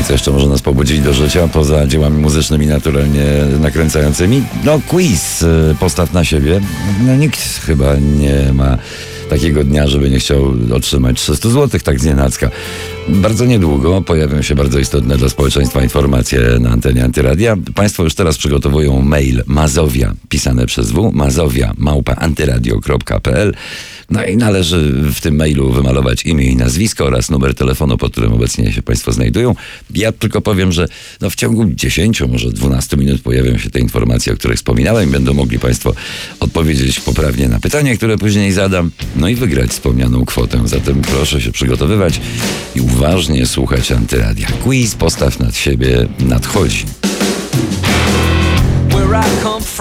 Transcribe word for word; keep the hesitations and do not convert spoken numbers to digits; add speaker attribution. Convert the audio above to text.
Speaker 1: i co jeszcze może nas pobudzić do życia poza dziełami muzycznymi naturalnie nakręcającymi? No quiz, postaw na siebie. No nikt chyba nie ma takiego dnia, żeby nie chciał otrzymać trzysta złotych tak znienacka. Bardzo niedługo pojawią się bardzo istotne dla społeczeństwa informacje na antenie Antyradia. Państwo już teraz przygotowują mail Mazowia, pisane przez W, mazowia małpa antyradio kropka p l. No i należy w tym mailu wymalować imię i nazwisko oraz numer telefonu, pod którym obecnie się Państwo znajdują. Ja tylko powiem, że no w ciągu dziesięciu, może dwunastu minut pojawią się te informacje, o których wspominałem. Będą mogli Państwo odpowiedzieć poprawnie na pytania, które później zadam, no i wygrać wspomnianą kwotę. Zatem proszę się przygotowywać i uważnie słuchać Antyradia. Quiz Postaw nad siebie nadchodzi.